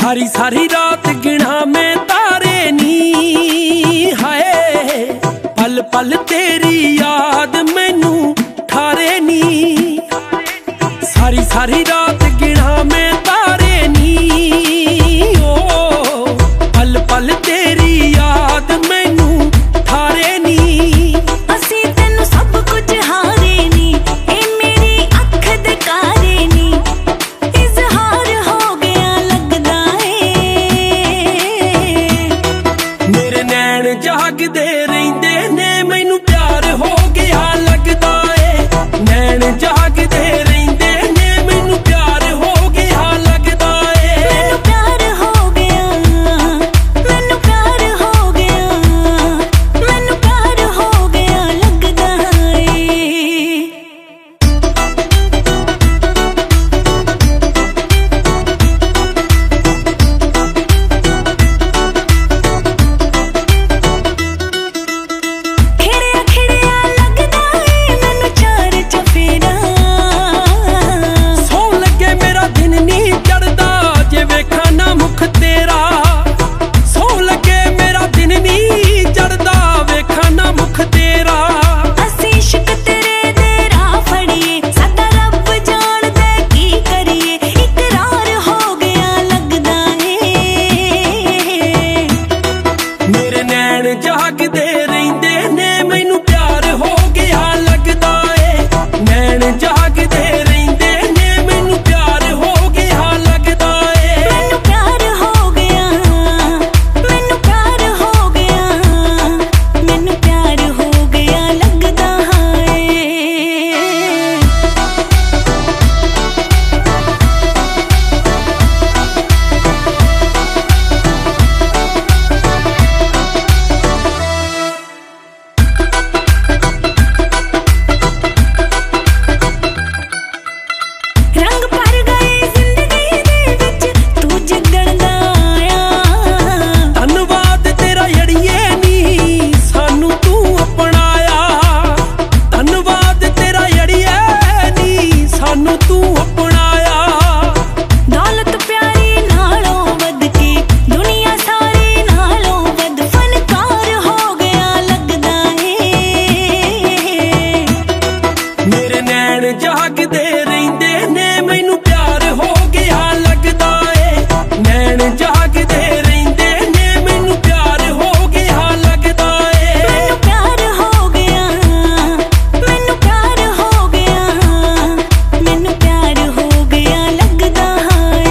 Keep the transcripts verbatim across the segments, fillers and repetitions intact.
सारी सारी रात गिना मैं तारे नी हाय, पल पल तेरी याद मैनू ठारे नी। सारी सारी रात गिना मैं तारे नी, ओ पल पल तेरी याद मैनू ठारे नी। असी तेनू सब कुछ हारे नी, ए मेरी अख दे कारे नी। इजहार हो गया लगदा है, मेरे नैन जागदे रहिंदे ने मैनू प्यार हो गया लगदा है। नैन जागदे रहिंदे ने मैनू प्यार हो गया लगदा है। मैनू प्यार हो गया, मैनू प्यार हो गया, मैनू प्यार हो गया लगदा है। खिड़िया खिड़िया लगदा है मैनू चार चफेरा। सौ लगे मेरा दिन नहीं चढ़दा जे वेखा ना मुख तेरा। सौ लगे मेरा दिन नहीं चढ़दा वेखा ना मुख तेरा। असी इश्क तेरे दे राह फड़िए, साडा रब जाणदा की करिए। इकरार हो गया लगदा है, मेरे नैन जागदे रहिंदे ने मैनू प्यार हो गया लगदा है। नैन जागदे रहिंदे ने मैनू प्यार हो गया लगदा है। मैनू प्यार हो गया, मैनू प्यार हो गया, मैनू प्यार हो गया लगदा है। रंग भर गए जिंदगी दे विच, तू जगण दा आया। धन्नवाद तेरा अड़िए नी सानू तू अपनाया। धन्नवाद तेरा अड़िए नी सानू तू अपनाया। दौलत प्यारी नालों वध के, दुनिया सारी नालों वध फनकार हो गया लगदा है। मेरे नैन जागदे रहिंदे ने मैनू प्यार हो गया लगदा है। नैन जागदे रहिंदे ने मैनू प्यार हो गया लगदा है। मैनू प्यार हो गया, मैनू प्यार हो गया, मैनू प्यार हो गया लगदा है।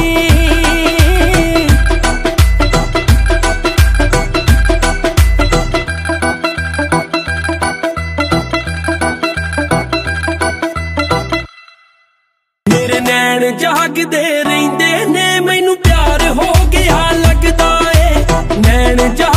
मेरे नैन जागदे रहिंदे ने मैनू प्यार हो गया लगदा है। नैन जा